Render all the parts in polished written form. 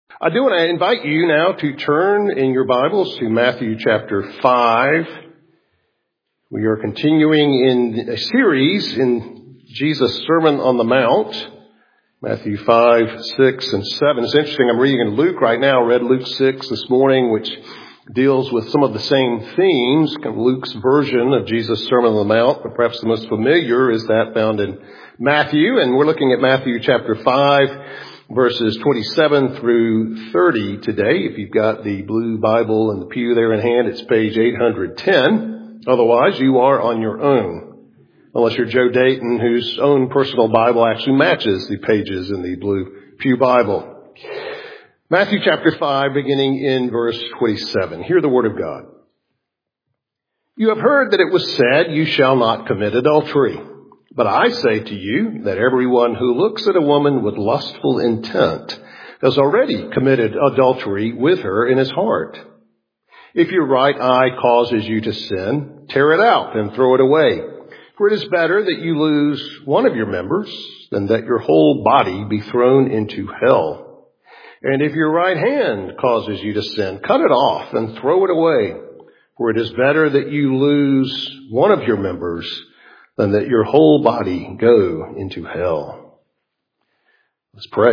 I do want to invite you now to turn in your Bibles to Matthew chapter 5. We are continuing in a series in Jesus' Sermon on the Mount, Matthew 5, 6, and 7. It's interesting, I'm reading in Luke right now. I read Luke 6 this morning, which deals with some of the same themes, kind of Luke's version of Jesus' Sermon on the Mount, but perhaps the most familiar is that found in Matthew. And we're looking at Matthew chapter 5. Verses 27 through 30 today. If you've got the blue Bible in the pew there in hand, it's page 810. Otherwise, you are on your own. Unless you're Joe Dayton, whose own personal Bible actually matches the pages in the blue pew Bible. Matthew chapter 5, beginning in verse 27. Hear the word of God. You have heard that it was said, you shall not commit adultery. But I say to you that everyone who looks at a woman with lustful intent has already committed adultery with her in his heart. If your right eye causes you to sin, tear it out and throw it away. For it is better that you lose one of your members than that your whole body be thrown into hell. And if your right hand causes you to sin, cut it off and throw it away. For it is better that you lose one of your members than that your whole body go into hell. Let's pray.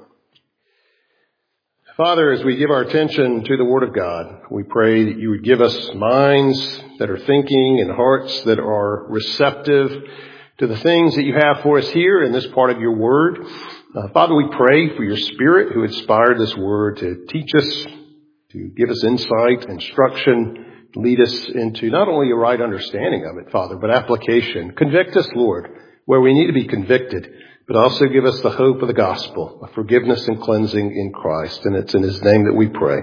Father, as we give our attention to the Word of God, we pray that you would give us minds that are thinking and hearts that are receptive to the things that you have for us here in this part of your Word. Father, we pray for your Spirit who inspired this Word to teach us, to give us insight, instruction, lead us into not only a right understanding of it, Father, but application. Convict us, Lord, where we need to be convicted, but also give us the hope of the gospel, of forgiveness and cleansing in Christ. And it's in his name that we pray.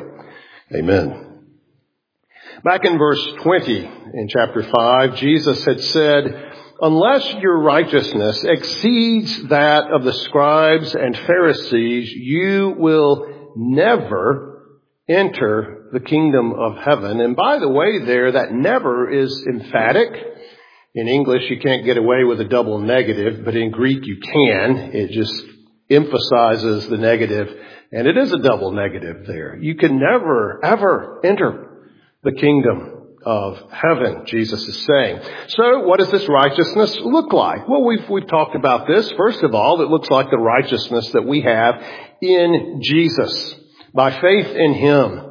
Amen. Back in verse 20 in chapter 5, Jesus had said, unless your righteousness exceeds that of the scribes and Pharisees, you will never enter the kingdom of heaven. And by the way there, that never is emphatic. In English, you can't get away with a double negative, but in Greek you can. It just emphasizes the negative, and it is a double negative there. You can never, ever enter the kingdom of heaven, Jesus is saying. So what does this righteousness look like? Well, we've talked about this. First of all, it looks like the righteousness that we have in Jesus by faith in him.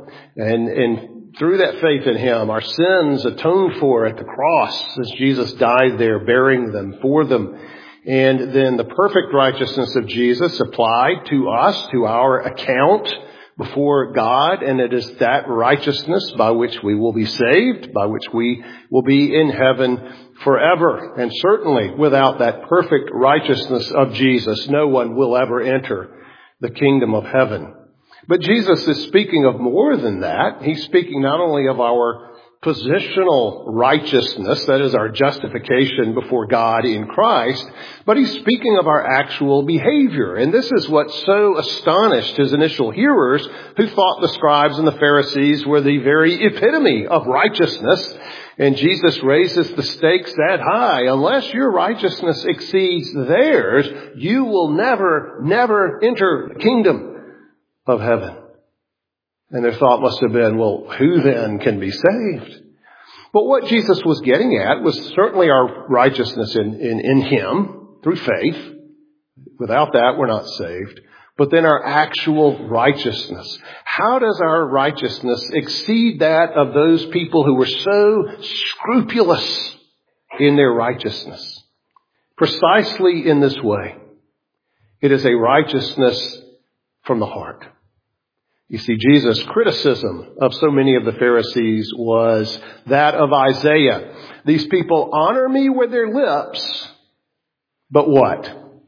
And through that faith in him, our sins atoned for at the cross as Jesus died there, bearing them for them. And then the perfect righteousness of Jesus applied to us, to our account before God. And it is that righteousness by which we will be saved, by which we will be in heaven forever. And certainly without that perfect righteousness of Jesus, no one will ever enter the kingdom of heaven. But Jesus is speaking of more than that. He's speaking not only of our positional righteousness, that is our justification before God in Christ, but he's speaking of our actual behavior. And this is what so astonished his initial hearers who thought the scribes and the Pharisees were the very epitome of righteousness. And Jesus raises the stakes that high. Unless your righteousness exceeds theirs, you will never enter the kingdom of heaven. And their thought must have been, well, who then can be saved? But what Jesus was getting at was certainly our righteousness in him through faith. Without that, we're not saved. But then our actual righteousness. How does our righteousness exceed that of those people who were so scrupulous in their righteousness? Precisely in this way. It is a righteousness from the heart. You see, Jesus' criticism of so many of the Pharisees was that of Isaiah. These people honor me with their lips, but what?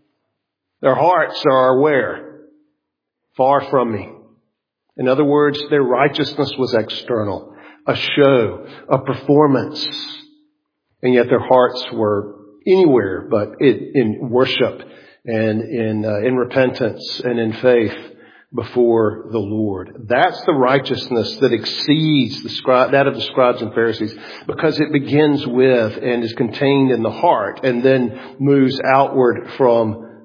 Their hearts are where? Far from me. In other words, their righteousness was external, a show, a performance. And yet their hearts were anywhere but in worship and in repentance and in faith before the Lord. That's the righteousness that exceeds that of the scribes and Pharisees, because it begins with and is contained in the heart and then moves outward from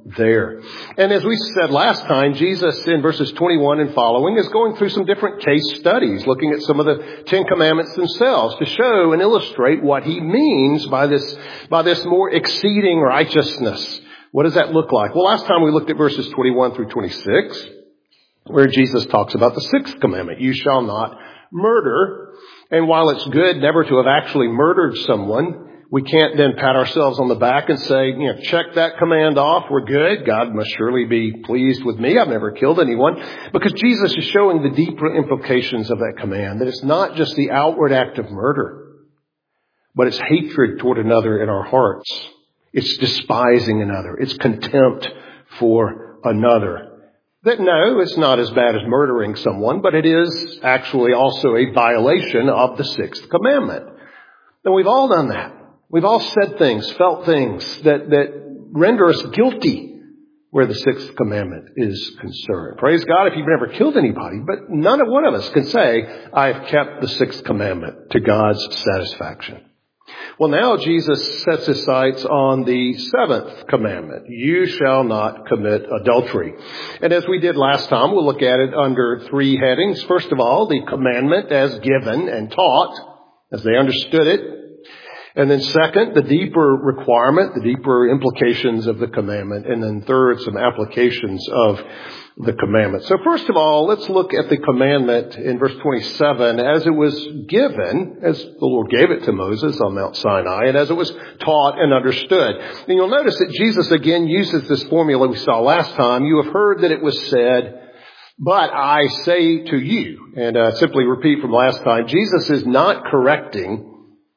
there. And as we said last time, Jesus in verses 21 and following is going through some different case studies, looking at some of the Ten Commandments themselves to show and illustrate what he means by this more exceeding righteousness. What does that look like? Well, last time we looked at verses 21 through 26, where Jesus talks about the sixth commandment, you shall not murder. And while it's good never to have actually murdered someone, we can't then pat ourselves on the back and say, check that command off. We're good. God must surely be pleased with me. I've never killed anyone. Because Jesus is showing the deeper implications of that command, that it's not just the outward act of murder, but it's hatred toward another in our hearts. It's despising another. It's contempt for another. That no, it's not as bad as murdering someone, but it is actually also a violation of the sixth commandment. And we've all done that. We've all said things, felt things that render us guilty where the sixth commandment is concerned. Praise God if you've never killed anybody, but none of one of us can say, I've kept the sixth commandment to God's satisfaction. Well, now Jesus sets his sights on the seventh commandment. You shall not commit adultery. And as we did last time, we'll look at it under three headings. First of all, the commandment as given and taught, as they understood it. And then second, the deeper requirement, the deeper implications of the commandment. And then third, some applications of the commandment. So first of all, let's look at the commandment in verse 27 as it was given, as the Lord gave it to Moses on Mount Sinai, and as it was taught and understood. And you'll notice that Jesus again uses this formula we saw last time. You have heard that it was said, but I say to you, and simply repeat from last time, Jesus is not correcting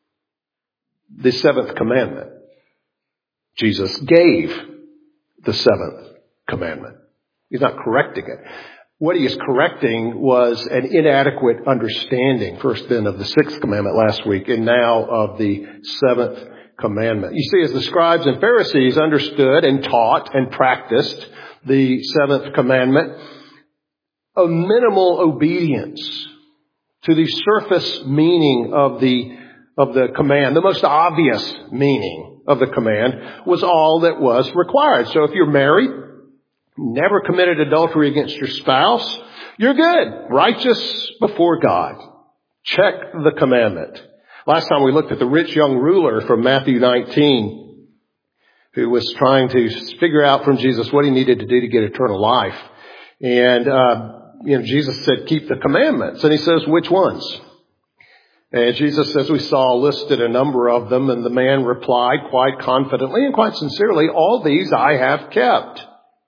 the seventh commandment. Jesus gave the seventh commandment. He's not correcting it. What he is correcting was an inadequate understanding, first then of the sixth commandment last week, and now of the seventh commandment. You see, as the scribes and Pharisees understood and taught and practiced the seventh commandment, a minimal obedience to the surface meaning of the command, the most obvious meaning of the command, was all that was required. So if you're married, never committed adultery against your spouse, you're good, righteous before God. Check the commandment. Last time we looked at the rich young ruler from Matthew 19, who was trying to figure out from Jesus what he needed to do to get eternal life. And, Jesus said, keep the commandments. And he says, which ones? And Jesus, as we saw, listed a number of them, and the man replied quite confidently and quite sincerely, all these I have kept.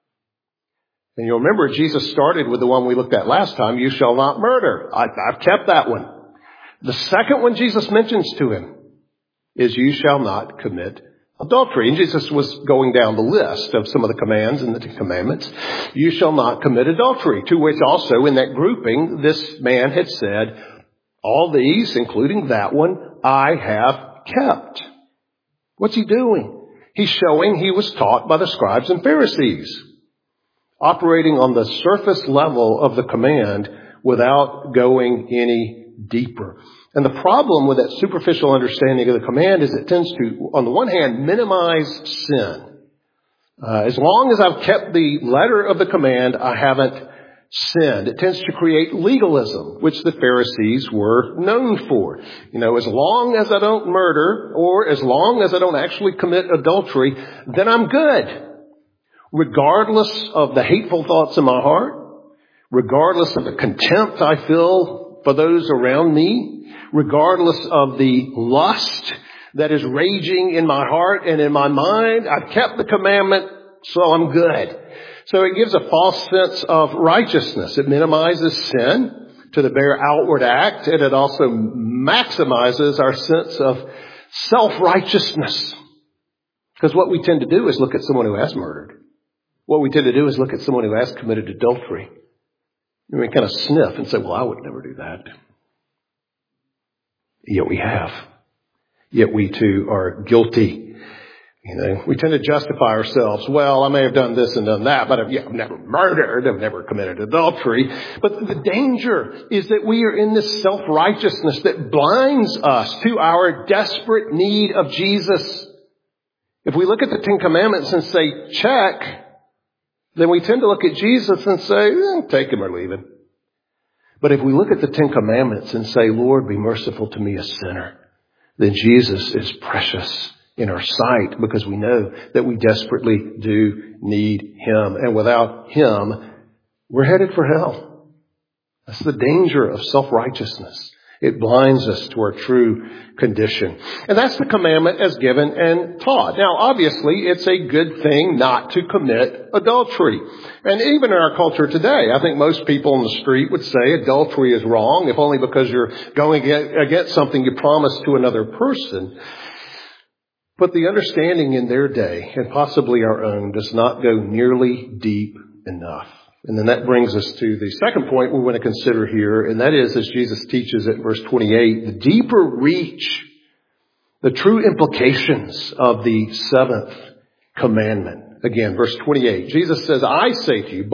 And you'll remember Jesus started with the one we looked at last time, you shall not murder. I've kept that one. The second one Jesus mentions to him is you shall not commit adultery. And Jesus was going down the list of some of the commands in the Ten Commandments. You shall not commit adultery, to which also in that grouping, this man had said, all these, including that one, I have kept. What's he doing? He's showing he was taught by the scribes and Pharisees, operating on the surface level of the command without going any deeper. And the problem with that superficial understanding of the command is it tends to, on the one hand, minimize sin. As long as I've kept the letter of the command, I haven't sinned. It tends to create legalism, which the Pharisees were known for. As long as I don't murder, or as long as I don't actually commit adultery, then I'm good. Regardless of the hateful thoughts in my heart, regardless of the contempt I feel for those around me, regardless of the lust that is raging in my heart and in my mind, I've kept the commandment, so I'm good. So it gives a false sense of righteousness. It minimizes sin to the bare outward act, and it also maximizes our sense of self-righteousness. Because what we tend to do is look at someone who has murdered. What we tend to do is look at someone who has committed adultery. And we kind of sniff and say, well, I would never do that. Yet we have. Yet we too are guilty. We tend to justify ourselves. Well, I may have done this and done that, but I've never murdered. I've never committed adultery. But the danger is that we are in this self-righteousness that blinds us to our desperate need of Jesus. If we look at the Ten Commandments and say, check, then we tend to look at Jesus and say, take him or leave him. But if we look at the Ten Commandments and say, Lord, be merciful to me, a sinner, then Jesus is precious in our sight because we know that we desperately do need him. And without him, we're headed for hell. That's the danger of self-righteousness. It blinds us to our true condition. And that's the commandment as given and taught. Now, obviously, it's a good thing not to commit adultery. And even in our culture today, I think most people on the street would say adultery is wrong, if only because you're going against something you promised to another person. But the understanding in their day, and possibly our own, does not go nearly deep enough. And then that brings us to the second point we want to consider here, and that is, as Jesus teaches it in verse 28, the deeper reach, the true implications of the seventh commandment. Again, verse 28, Jesus says, I say to you,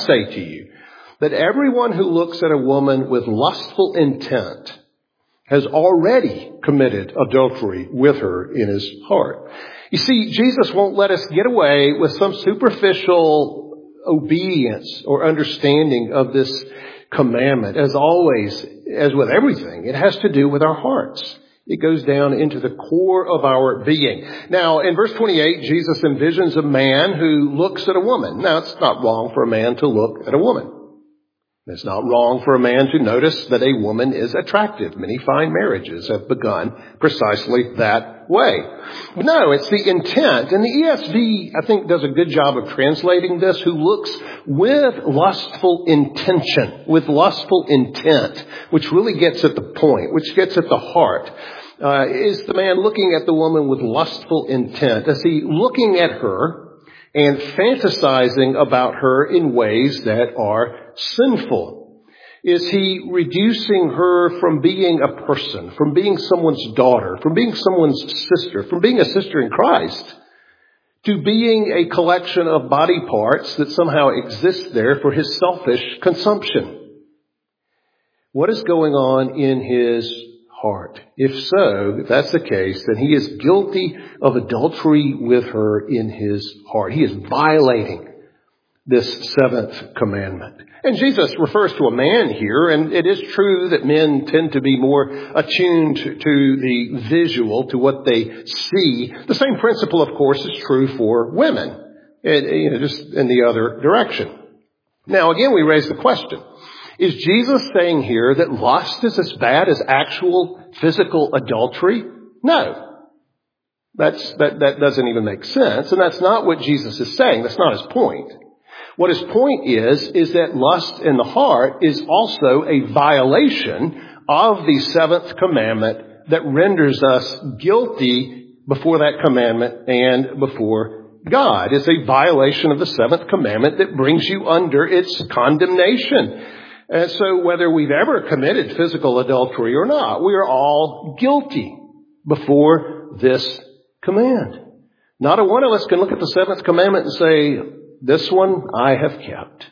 that everyone who looks at a woman with lustful intent has already committed adultery with her in his heart. You see, Jesus won't let us get away with some superficial obedience or understanding of this commandment. As always, as with everything, it has to do with our hearts. It goes down into the core of our being. Now, in verse 28, Jesus envisions a man who looks at a woman. Now, it's not wrong for a man to look at a woman. It's not wrong for a man to notice that a woman is attractive. Many fine marriages have begun precisely that way. But no, it's the intent. And the ESV, I think, does a good job of translating this, who looks with lustful intention, with lustful intent, which really gets at the point, which gets at the heart. Is the man looking at the woman with lustful intent? Is he looking at her and fantasizing about her in ways that are sinful? Is he reducing her from being a person, from being someone's daughter, from being someone's sister, from being a sister in Christ, to being a collection of body parts that somehow exist there for his selfish consumption? What is going on in his heart? If so, if that's the case, then he is guilty of adultery with her in his heart. He is violating this seventh commandment. And Jesus refers to a man here, and it is true that men tend to be more attuned to the visual, to what they see. The same principle, of course, is true for women, just in the other direction. Now, again, we raise the question. Is Jesus saying here that lust is as bad as actual physical adultery? No. That doesn't even make sense, and that's not what Jesus is saying. That's not his point. What his point is that lust in the heart is also a violation of the seventh commandment that renders us guilty before that commandment and before God. It's a violation of the seventh commandment that brings you under its condemnation. And so whether we've ever committed physical adultery or not, we are all guilty before this command. Not a one of us can look at the seventh commandment and say, this one I have kept.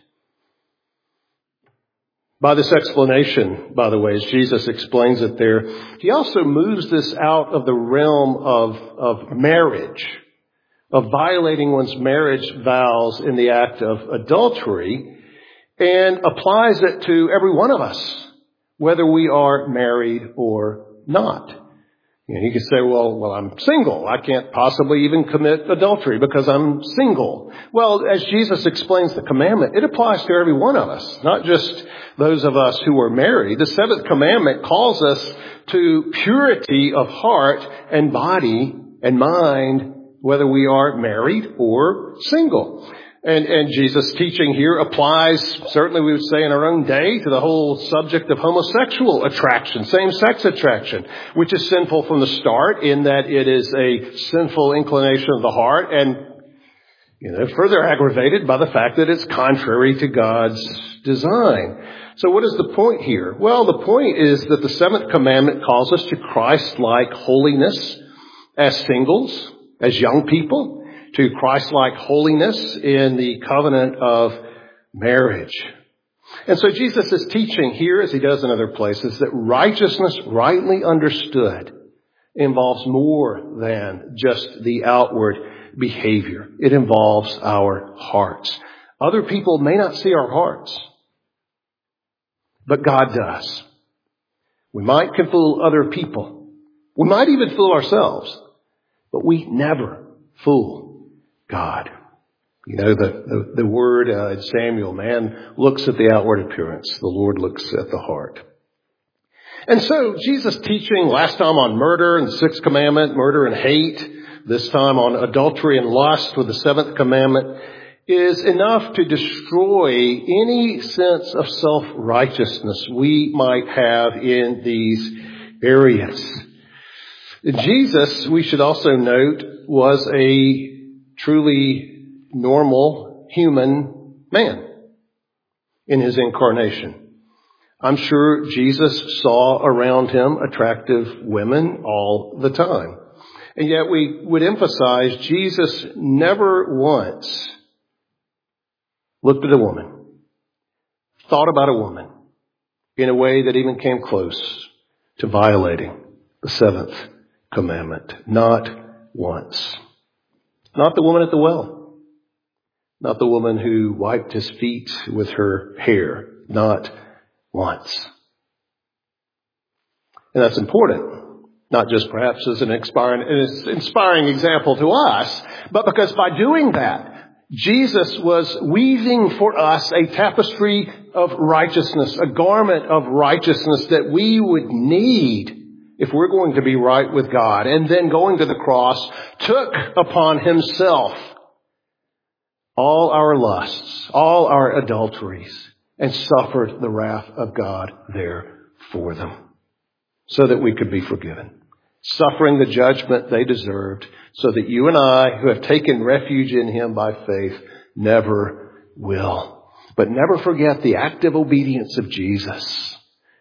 By this explanation, by the way, as Jesus explains it there, he also moves this out of the realm of marriage, of violating one's marriage vows in the act of adultery, and applies it to every one of us, whether we are married or not. You can say, well, I'm single. I can't possibly even commit adultery because I'm single. Well, as Jesus explains the commandment, it applies to every one of us, not just those of us who are married. The seventh commandment calls us to purity of heart and body and mind, whether we are married or single. And Jesus' teaching here applies, certainly we would say in our own day, to the whole subject of homosexual attraction, same-sex attraction, which is sinful from the start in that it is a sinful inclination of the heart and, further aggravated by the fact that it's contrary to God's design. So what is the point here? Well, the point is that the seventh commandment calls us to Christ-like holiness as singles, as young people, to Christ-like holiness in the covenant of marriage. And so Jesus is teaching here, as he does in other places, that righteousness rightly understood involves more than just the outward behavior. It involves our hearts. Other people may not see our hearts, but God does. We might can fool other people. We might even fool ourselves, but we never fool God. You know, the word in Samuel, man looks at the outward appearance. The Lord looks at the heart. And so Jesus teaching last time on murder and the sixth commandment, murder and hate, this time on adultery and lust with the seventh commandment, is enough to destroy any sense of self-righteousness we might have in these areas. Jesus, we should also note, was a truly normal human man in his incarnation. I'm sure Jesus saw around him attractive women all the time. And yet we would emphasize Jesus never once looked at a woman, thought about a woman in a way that even came close to violating the seventh commandment. Not once. Not the woman at the well. Not the woman who wiped his feet with her hair. Not once. And that's important. Not just perhaps as an inspiring example to us, but because by doing that, Jesus was weaving for us a tapestry of righteousness, a garment of righteousness that we would need if we're going to be right with God. And then going to the cross, took upon himself all our lusts, all our adulteries, and suffered the wrath of God there for them, so that we could be forgiven. Suffering the judgment they deserved, so that you and I, who have taken refuge in him by faith, never will. But never forget the active obedience of Jesus.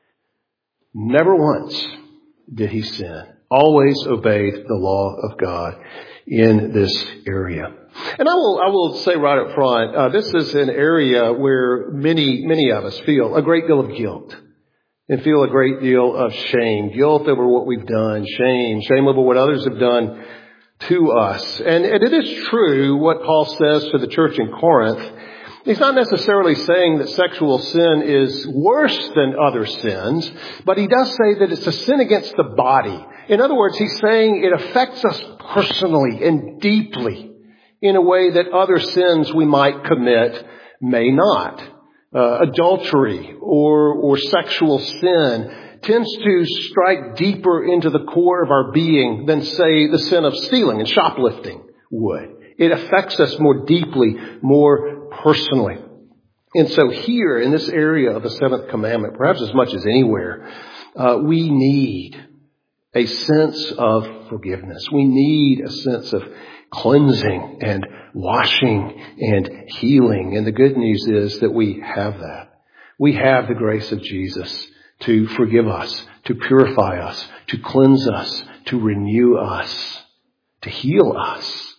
Never once did he sin. Always obeyed the law of God in this area. And I will say right up front, this is an area where many of us feel a great deal of guilt. And feel a great deal of shame, guilt over what we've done, shame over what others have done to us. And it is true what Paul says to the church in Corinth. He's not necessarily saying that sexual sin is worse than other sins, but he does say that it's a sin against the body. In other words, he's saying it affects us personally and deeply in a way that other sins we might commit may not. Adultery or sexual sin tends to strike deeper into the core of our being than, say, the sin of stealing and shoplifting would. It affects us more deeply, more personally. And so here in this area of the seventh commandment, perhaps as much as anywhere, we need a sense of forgiveness. We need a sense of cleansing and washing and healing. And the good news is that we have that. We have the grace of Jesus to forgive us, to purify us, to cleanse us, to renew us, to heal us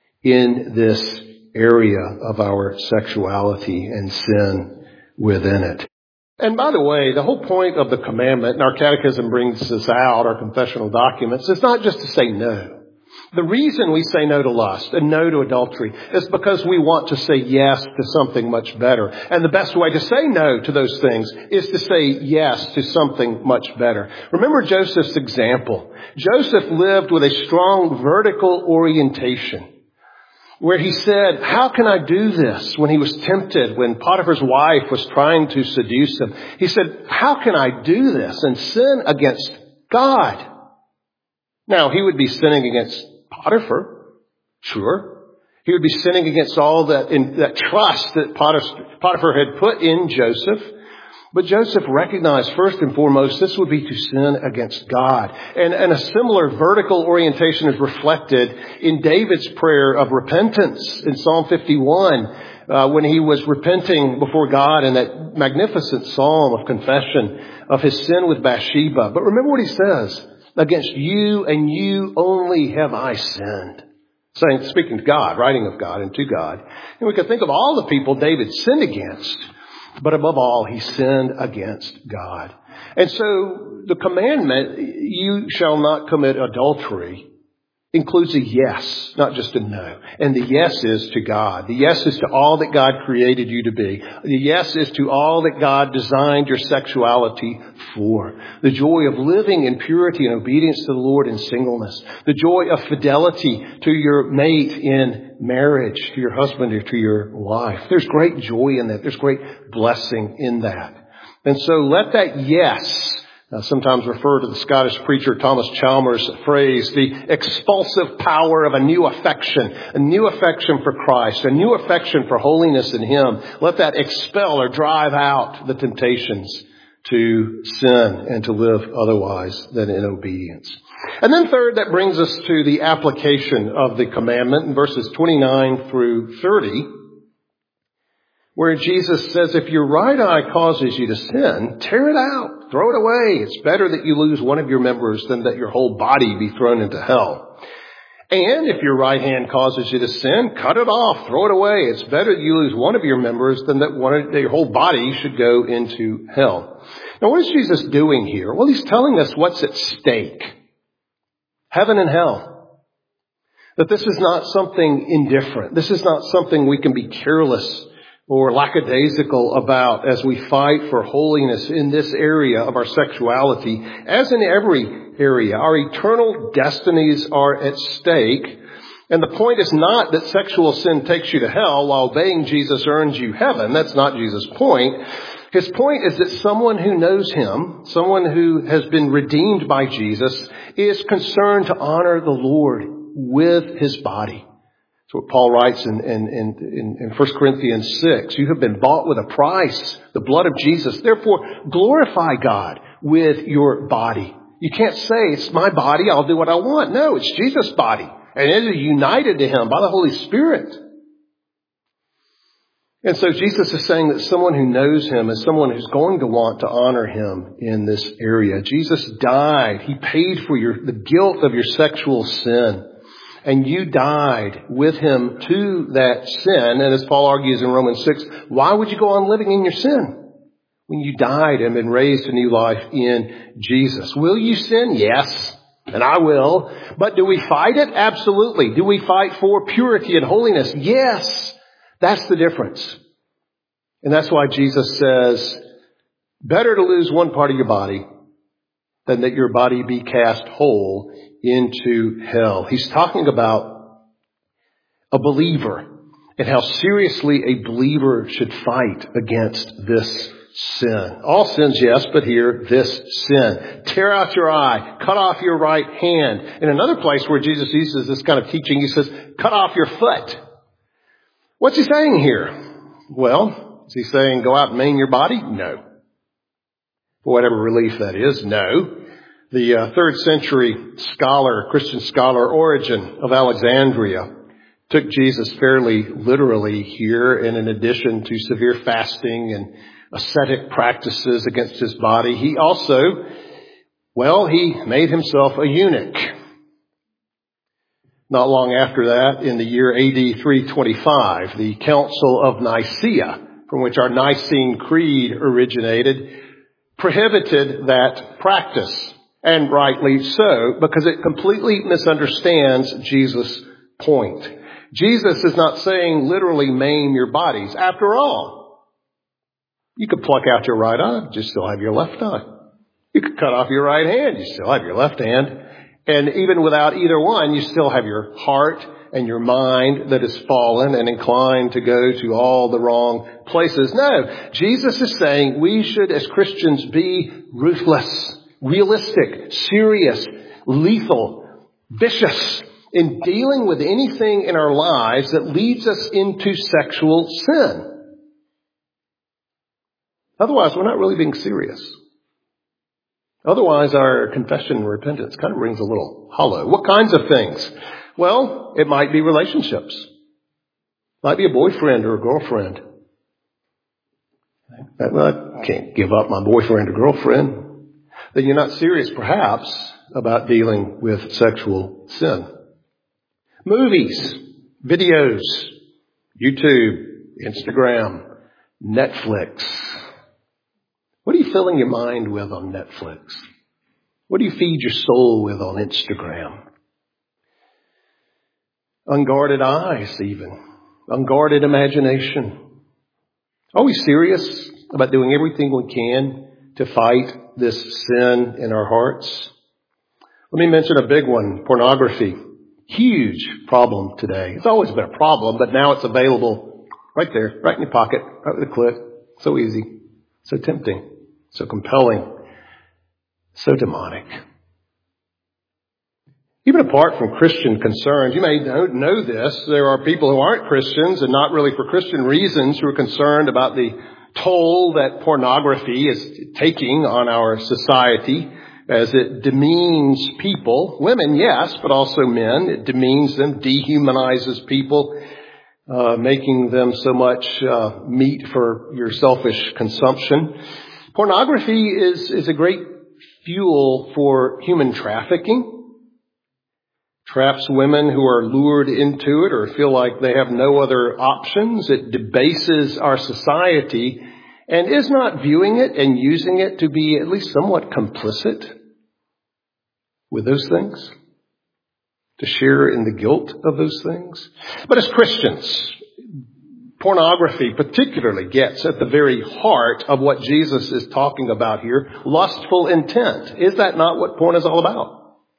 in this area of our sexuality and sin within it. And by the way, the whole point of the commandment, and our catechism brings this out, our confessional documents, is not just to say no. The reason we say no to lust and no to adultery is because we want to say yes to something much better. And the best way to say no to those things is to say yes to something much better. Remember Joseph's example. Joseph lived with a strong vertical orientation where he said, how can I do this? When he was tempted, when Potiphar's wife was trying to seduce him, he said, how can I do this and sin against God? Now, he would be sinning against Potiphar, sure. He would be sinning against all that trust that Potiphar had put in Joseph. But Joseph recognized first and foremost this would be to sin against God. And a similar vertical orientation is reflected in David's prayer of repentance in Psalm 51 when he was repenting before God in that magnificent psalm of confession of his sin with Bathsheba. But remember what he says. Against you and you only have I sinned. Speaking to God, writing of God and to God. And we could think of all the people David sinned against, but above all, he sinned against God. And so the commandment, you shall not commit adultery, includes a yes, not just a no. And the yes is to God. The yes is to all that God created you to be. The yes is to all that God designed your sexuality for. The joy of living in purity and obedience to the Lord in singleness. The joy of fidelity to your mate in marriage, to your husband or to your wife. There's great joy in that. There's great blessing in that. And so let that yes sometimes refer to the Scottish preacher Thomas Chalmers' phrase, the expulsive power of a new affection for Christ, a new affection for holiness in Him. Let that expel or drive out the temptations to sin and to live otherwise than in obedience. And then third, that brings us to the application of the commandment in verses 29 through 30. Where Jesus says, if your right eye causes you to sin, tear it out, throw it away. It's better that you lose one of your members than that your whole body be thrown into hell. And if your right hand causes you to sin, cut it off, throw it away. It's better that you lose one of your members than that your whole body should go into hell. Now, what is Jesus doing here? Well, He's telling us what's at stake. Heaven and hell. That this is not something indifferent. This is not something we can be careless or lackadaisical about as we fight for holiness in this area of our sexuality, as in every area. Our eternal destinies are at stake. And the point is not that sexual sin takes you to hell while obeying Jesus earns you heaven. That's not Jesus' point. His point is that someone who knows Him, someone who has been redeemed by Jesus, is concerned to honor the Lord with his body. That's what Paul writes in 1 Corinthians 6. You have been bought with a price, the blood of Jesus. Therefore, glorify God with your body. You can't say, it's my body, I'll do what I want. No, it's Jesus' body. And it is united to Him by the Holy Spirit. And so Jesus is saying that someone who knows Him is someone who's going to want to honor Him in this area. Jesus died. He paid for the guilt of your sexual sin. And you died with Him to that sin. And as Paul argues in Romans 6, why would you go on living in your sin when you died and been raised to new life in Jesus? Will you sin? Yes. And I will. But do we fight it? Absolutely. Do we fight for purity and holiness? Yes. That's the difference. And that's why Jesus says, better to lose one part of your body than that your body be cast whole into hell. He's talking about a believer and how seriously a believer should fight against this sin. All sins, yes, but here, this sin. Tear out your eye. Cut off your right hand. In another place where Jesus uses this kind of teaching, He says, cut off your foot. What's He saying here? Well, is He saying go out and maim your body? No. For whatever relief that is, no. The 3rd century Christian scholar Origen of Alexandria took Jesus fairly literally here, and in addition to severe fasting and ascetic practices against his body, he also, he made himself a eunuch. Not long after that, in the year AD 325, the Council of Nicaea, from which our Nicene Creed originated, prohibited that practice. And rightly so, because it completely misunderstands Jesus' point. Jesus is not saying literally maim your bodies. After all, you could pluck out your right eye, but you still have your left eye. You could cut off your right hand, you still have your left hand. And even without either one, you still have your heart and your mind that is fallen and inclined to go to all the wrong places. No, Jesus is saying we should as Christians be ruthless, realistic, serious, lethal, vicious in dealing with anything in our lives that leads us into sexual sin. Otherwise, we're not really being serious. Otherwise, our confession and repentance kind of rings a little hollow. What kinds of things? Well, it might be relationships. It might be a boyfriend or a girlfriend. I can't give up my boyfriend or girlfriend. Then you're not serious, perhaps, about dealing with sexual sin. Movies, videos, YouTube, Instagram, Netflix. What are you filling your mind with on Netflix? What do you feed your soul with on Instagram? unguarded eyes even, unguarded imagination. Are we serious about doing everything we can to fight this sin in our hearts? Let me mention a big one, pornography. Huge problem today. It's always been a problem, but now it's available right there, right in your pocket, right with a click. So easy, so tempting, so compelling, so demonic. Even apart from Christian concerns, you may know this, there are people who aren't Christians and not really for Christian reasons who are concerned about the toll that pornography is taking on our society as it demeans people. Women, yes, but also men. It demeans them, dehumanizes people, making them so much meat for your selfish consumption. Pornography is a great fuel for human trafficking. Traps women who are lured into it or feel like they have no other options. It debases our society and is not viewing it and using it to be at least somewhat complicit with those things, to share in the guilt of those things. But as Christians, pornography particularly gets at the very heart of what Jesus is talking about here, lustful intent. Is that not what porn is all about?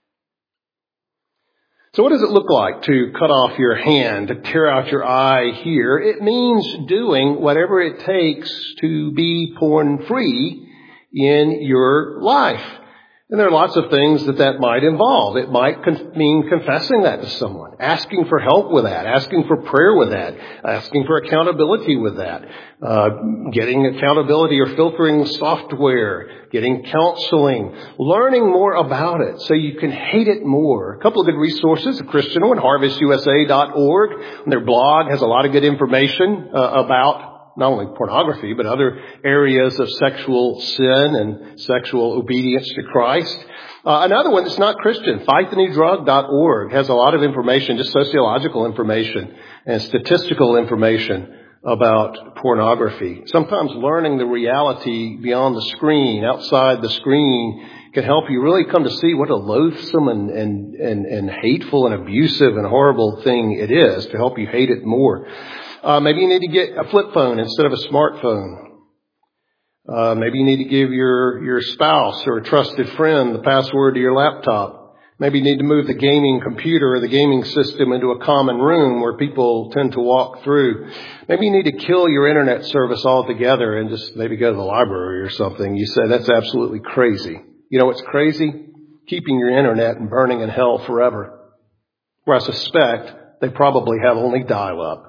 So what does it look like to cut off your hand, to tear out your eye here? It means doing whatever it takes to be porn-free in your life. And there are lots of things that might involve. It might mean confessing that to someone, asking for help with that, asking for prayer with that, asking for accountability with that, getting accountability or filtering software, getting counseling, learning more about it so you can hate it more. A couple of good resources, a Christian one, harvestusa.org. Their blog has a lot of good information about not only pornography, but other areas of sexual sin and sexual obedience to Christ. Another one that's not Christian, fightthenewdrug.org, has a lot of information, just sociological information and statistical information about pornography. Sometimes learning the reality beyond the screen, outside the screen, can help you really come to see what a loathsome and hateful and abusive and horrible thing it is, to help you hate it more. Maybe you need to get a flip phone instead of a smartphone. Maybe you need to give your spouse or a trusted friend the password to your laptop. Maybe you need to move the gaming computer or the gaming system into a common room where people tend to walk through. Maybe you need to kill your internet service altogether and just maybe go to the library or something. You say, that's absolutely crazy. You know what's crazy? Keeping your internet and burning in hell forever. Where I suspect they probably have only dial-up.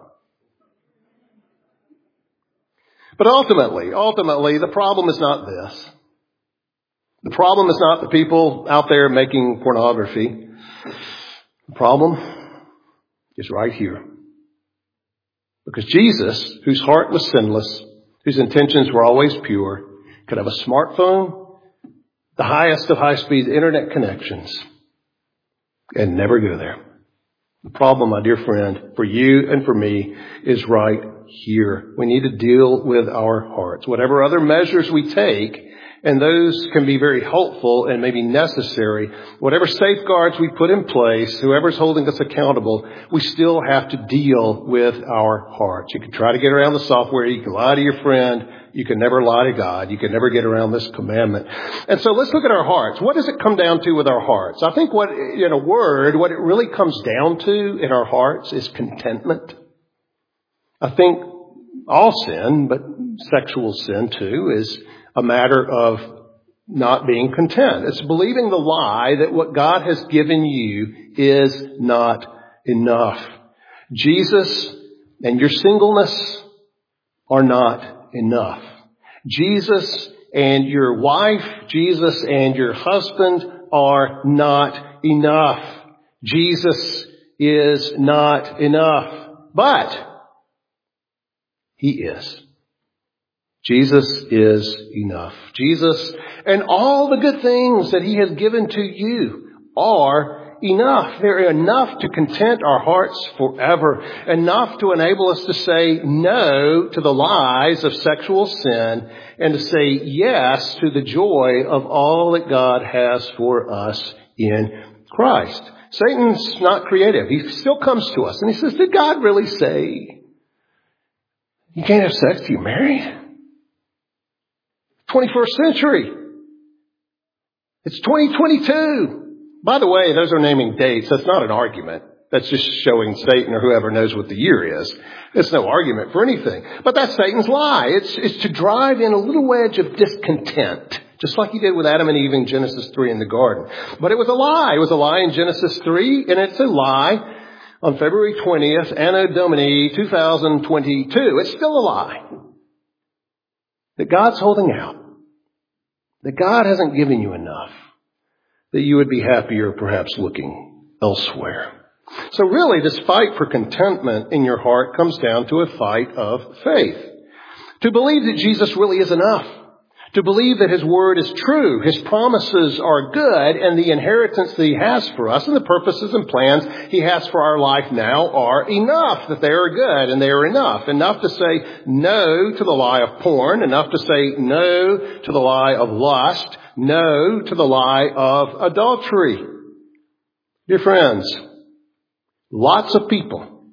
But ultimately, the problem is not this. The problem is not the people out there making pornography. The problem is right here. Because Jesus, whose heart was sinless, whose intentions were always pure, could have a smartphone, the highest of high-speed internet connections, and never go there. The problem, my dear friend, for you and for me is right here. We need to deal with our hearts. Whatever other measures we take, and those can be very helpful and maybe necessary, whatever safeguards we put in place, whoever's holding us accountable, we still have to deal with our hearts. You can try to get around the software. You can lie to your friend. You can never lie to God. You can never get around this commandment. And so let's look at our hearts. What does it come down to with our hearts? I think what it really comes down to in our hearts is contentment. I think all sin, but sexual sin too, is a matter of not being content. It's believing the lie that what God has given you is not enough. Jesus and your singleness are not enough. Jesus and your wife, Jesus and your husband are not enough. Jesus is not enough. But He is. Jesus is enough. Jesus and all the good things that He has given to you are enough. They're enough to content our hearts forever. Enough to enable us to say no to the lies of sexual sin and to say yes to the joy of all that God has for us in Christ. Satan's not creative. He still comes to us and he says, did God really say you can't have sex till you're married? 21st century. It's 2022. By the way, those are naming dates. That's not an argument. That's just showing Satan or whoever knows what the year is. It's no argument for anything. But that's Satan's lie. It's to drive in a little wedge of discontent, just like he did with Adam and Eve in Genesis 3 in the garden. But it was a lie. It was a lie in Genesis 3, and it's a lie on February 20th, Anno Domini 2022. It's still a lie. That God's holding out. That God hasn't given you enough. That you would be happier perhaps looking elsewhere. So really, this fight for contentment in your heart comes down to a fight of faith. To believe that Jesus really is enough. To believe that His Word is true. His promises are good, and the inheritance that He has for us and the purposes and plans He has for our life now are enough. That they are good and they are enough. Enough to say no to the lie of porn. Enough to say no to the lie of lust. No to the lie of adultery. Dear friends, lots of people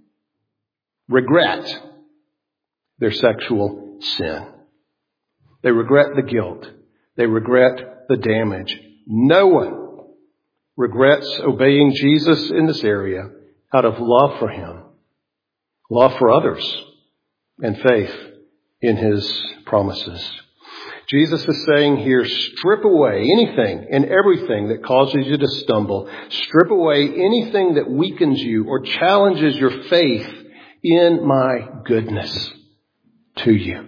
regret their sexual sin. They regret the guilt. They regret the damage. No one regrets obeying Jesus in this area out of love for Him, love for others, and faith in His promises. Jesus is saying here, strip away anything and everything that causes you to stumble. Strip away anything that weakens you or challenges your faith in my goodness to you.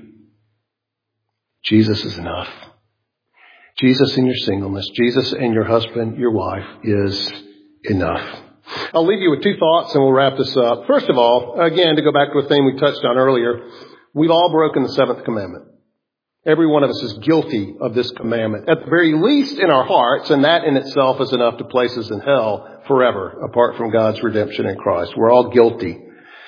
Jesus is enough. Jesus in your singleness, Jesus in your husband, your wife is enough. I'll leave you with two thoughts and we'll wrap this up. First of all, again, to go back to a thing we touched on earlier, we've all broken the seventh commandment. Every one of us is guilty of this commandment, at the very least in our hearts, and that in itself is enough to place us in hell forever, apart from God's redemption in Christ. We're all guilty.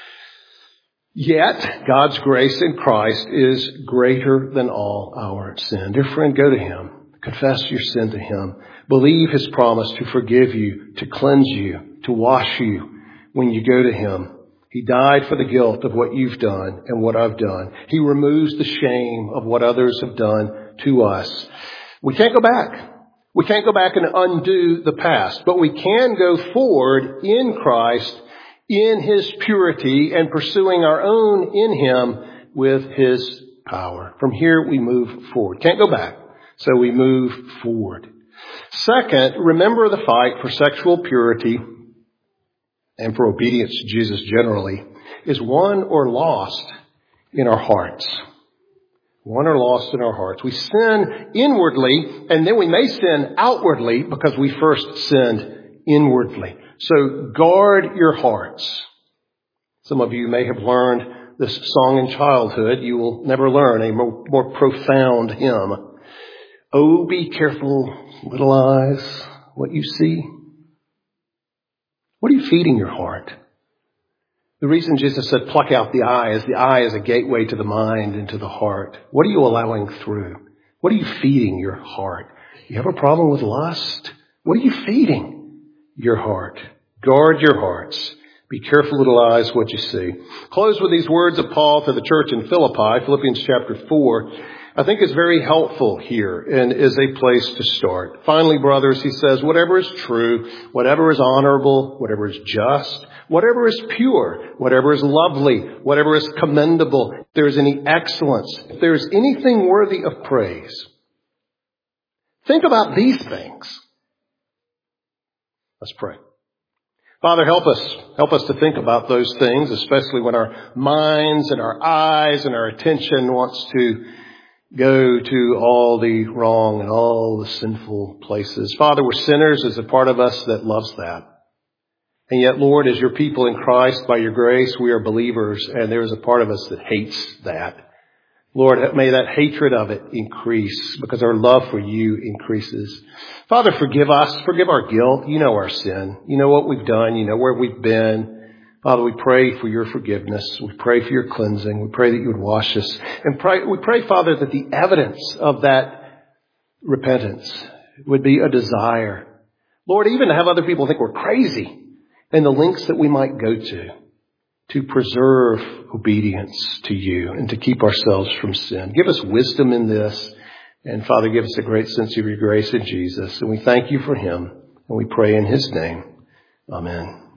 Yet, God's grace in Christ is greater than all our sin. Dear friend, go to Him. Confess your sin to Him. Believe His promise to forgive you, to cleanse you, to wash you when you go to Him. He died for the guilt of what you've done and what I've done. He removes the shame of what others have done to us. We can't go back. We can't go back and undo the past, but we can go forward in Christ, in His purity, and pursuing our own in Him with His power. From here we move forward. Can't go back, so we move forward. Second, remember the fight for sexual purity and for obedience to Jesus generally is won or lost in our hearts. Won or lost in our hearts. We sin inwardly, and then we may sin outwardly because we first sinned inwardly. So guard your hearts. Some of you may have learned this song in childhood. You will never learn a more profound hymn. Oh, be careful, little eyes, what you see. What are you feeding your heart? The reason Jesus said pluck out the eye is a gateway to the mind and to the heart. What are you allowing through? What are you feeding your heart? You have a problem with lust? What are you feeding your heart? Guard your hearts. Be careful, little eyes, what you see. Close with these words of Paul to the church in Philippi, Philippians chapter 4. I think is very helpful here and is a place to start. Finally, brothers, he says, whatever is true, whatever is honorable, whatever is just, whatever is pure, whatever is lovely, whatever is commendable, if there is any excellence, if there is anything worthy of praise, think about these things. Let's pray. Father, help us to think about those things, especially when our minds and our eyes and our attention wants to go to all the wrong and all the sinful places. Father, we're sinners. There's a part of us that loves that. And yet, Lord, as your people in Christ, by your grace, we are believers, and there is a part of us that hates that. Lord, may that hatred of it increase because our love for you increases. Father, forgive us. Forgive our guilt. You know our sin. You know what we've done. You know where we've been. Father, we pray for your forgiveness. We pray for your cleansing. We pray that you would wash us. And we pray, Father, that the evidence of that repentance would be a desire. Lord, even to have other people think we're crazy. and the lengths that we might go to preserve obedience to you and to keep ourselves from sin. Give us wisdom in this. And Father, give us a great sense of your grace in Jesus. And we thank you for him. And we pray in his name. Amen.